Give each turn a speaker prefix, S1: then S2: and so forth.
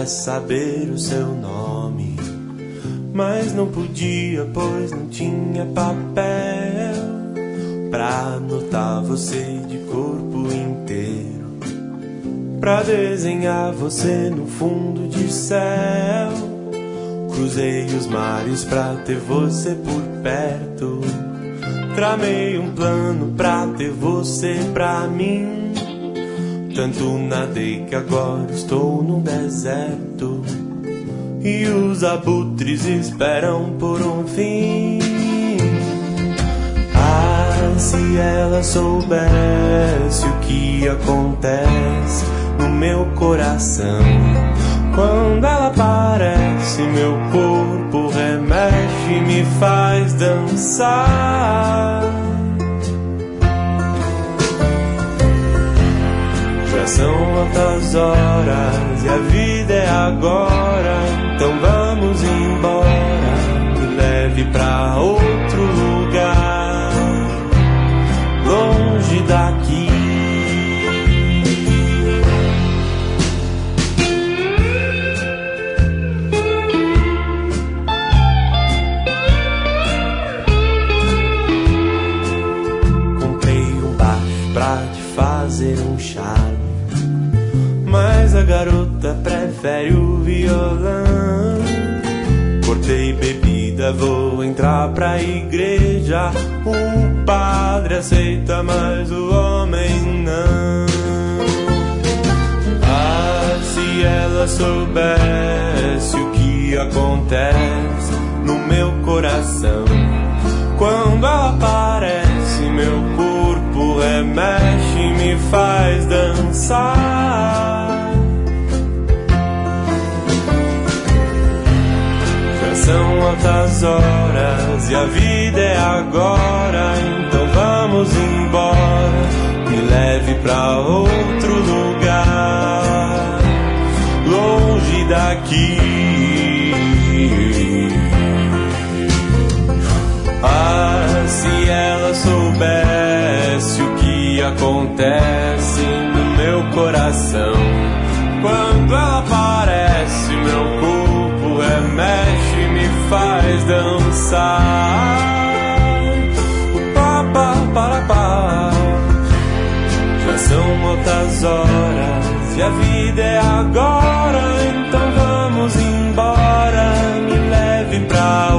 S1: saber o seu nome, mas não podia, pois não tinha papel pra anotar você de corpo inteiro, pra desenhar você no fundo de céu. Cruzei os mares pra ter você por perto, tramei um plano pra ter você pra mim. Tanto nadei que agora estou no deserto, e os abutres esperam por um fim. Ah, se ela soubesse o que acontece no meu coração, quando ela aparece, meu corpo remexe e me faz dançar. Já são altas horas e a vida é agora, então vamos embora, me leve pra outro lugar, longe daqui. Fazer um charme, mas a garota prefere o violão. Cortei bebida, vou entrar pra igreja. O padre aceita, mas o homem não. Ah, se ela soubesse o que acontece no meu coração, quando ela aparece, meu corpo remexe e me faz dançar. Já são altas horas e a vida é agora, então vamos embora, me leve pra outro lugar, longe daqui. Ah, se ela soubesse o que acontece no meu coração, quando ela aparece, meu corpo remexe e me faz dançar. O pá, pá, para, pá. Já são altas horas e a vida é agora, então vamos embora, me leve pra